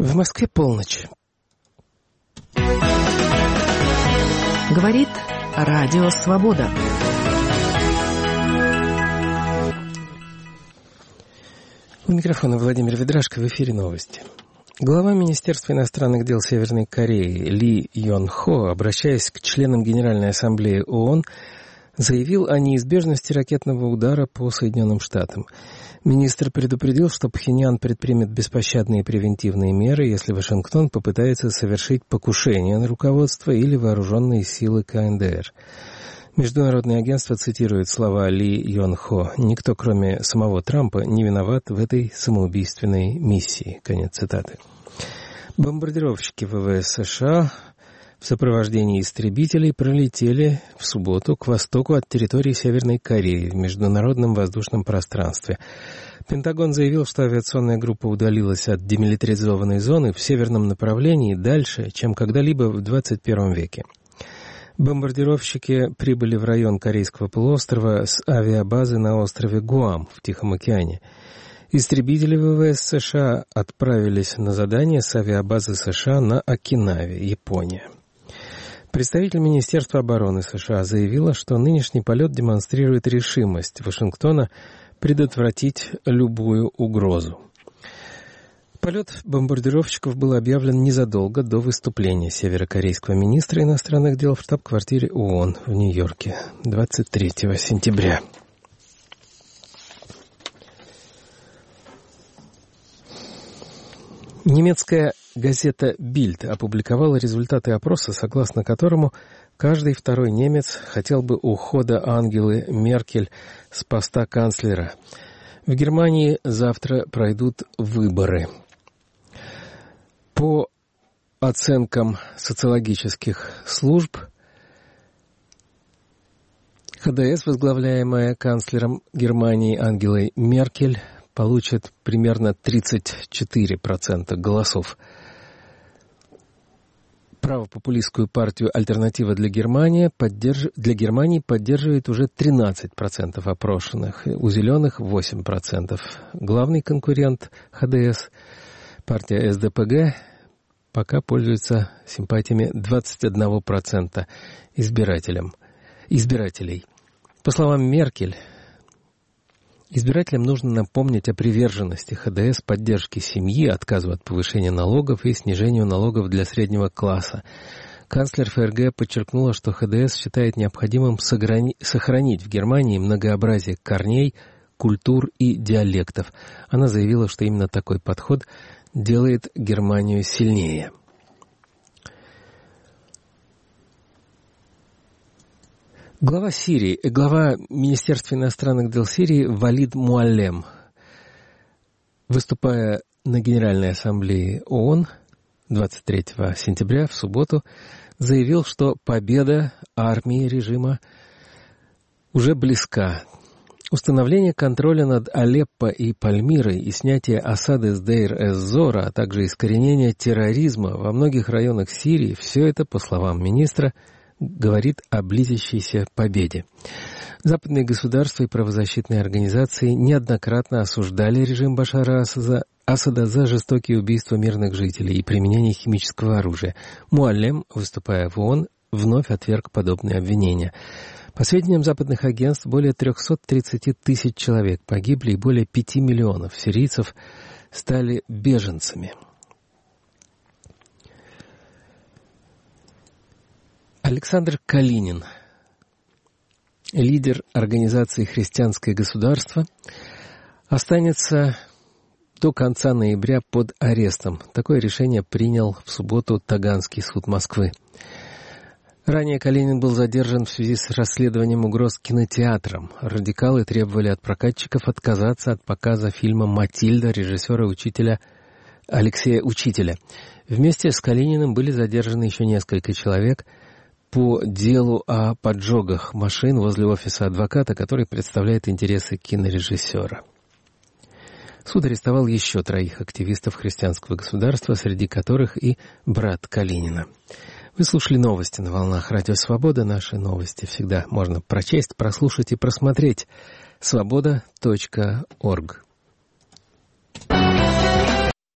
В Москве полночь. Говорит Радио Свобода. У микрофона Владимир Ведрашко, в эфире новости. Глава Министерства иностранных дел Северной Кореи Ли Йон Хо, обращаясь к членам Генеральной Ассамблеи ООН, заявил о неизбежности ракетного удара по Соединенным Штатам. Министр предупредил, что Пхеньян предпримет беспощадные превентивные меры, если Вашингтон попытается совершить покушение на руководство или вооруженные силы КНДР. Международное агентство цитирует слова Ли Йон Хо: «Никто, кроме самого Трампа, не виноват в этой самоубийственной миссии». Конец цитаты. Бомбардировщики ВВС США в сопровождении истребителей пролетели в субботу к востоку от территории Северной Кореи в международном воздушном пространстве. Пентагон заявил, что авиационная группа удалилась от демилитаризованной зоны в северном направлении дальше, чем когда-либо в 21 веке. Бомбардировщики прибыли в район Корейского полуострова с авиабазы на острове Гуам в Тихом океане. Истребители ВВС США отправились на задание с авиабазы США на Окинаве, Япония. Представитель Министерства обороны США заявила, что нынешний полет демонстрирует решимость Вашингтона предотвратить любую угрозу. Полет бомбардировщиков был объявлен незадолго до выступления северокорейского министра иностранных дел в штаб-квартире ООН в Нью-Йорке 23 сентября. Немецкая газета «Бильд» опубликовала результаты опроса, согласно которому каждый второй немец хотел бы ухода Ангелы Меркель с поста канцлера. В Германии завтра пройдут выборы. По оценкам социологических служб, ХДС, возглавляемая канцлером Германии Ангелой Меркель, получит примерно 34% голосов. Правопопулистскую партию «Альтернатива для Германии» поддерживает уже 13% опрошенных, у «Зеленых» 8%. Главный конкурент ХДС, партия СДПГ, пока пользуется симпатиями 21% избирателей. По словам Меркель, избирателям нужно напомнить о приверженности ХДС поддержке семьи, отказу от повышения налогов и снижению налогов для среднего класса. Канцлер ФРГ подчеркнула, что ХДС считает необходимым сохранить в Германии многообразие корней, культур и диалектов. Она заявила, что именно такой подход делает Германию сильнее. Глава Министерства иностранных дел Сирии Валид Муаллем, выступая на Генеральной Ассамблее ООН 23 сентября, в субботу, заявил, что победа армии режима уже близка. Установление контроля над Алеппо и Пальмирой и снятие осады с Дейр-эз-Зора, а также искоренение терроризма во многих районах Сирии – все это, по словам министра, говорит о близящейся победе. Западные государства и правозащитные организации неоднократно осуждали режим Башара Асада за жестокие убийства мирных жителей и применение химического оружия. Муаллем, выступая в ООН, вновь отверг подобные обвинения. По сведениям западных агентств, более 330 тысяч человек погибли и более 5 миллионов сирийцев стали беженцами. Александр Калинин, лидер организации «Христианское государство», останется до конца ноября под арестом. Такое решение принял в субботу Таганский суд Москвы. Ранее Калинин был задержан в связи с расследованием угроз кинотеатрам. Радикалы требовали от прокатчиков отказаться от показа фильма «Матильда» режиссера-учителя Алексея Учителя. Вместе с Калининым были задержаны еще несколько человек по делу о поджогах машин возле офиса адвоката, который представляет интересы кинорежиссера. Суд арестовал еще 3 активистов христианского государства, среди которых и брат Калинина. Вы слушали новости на волнах Радио Свобода. Наши новости всегда можно прочесть, прослушать и просмотреть. Свобода.орг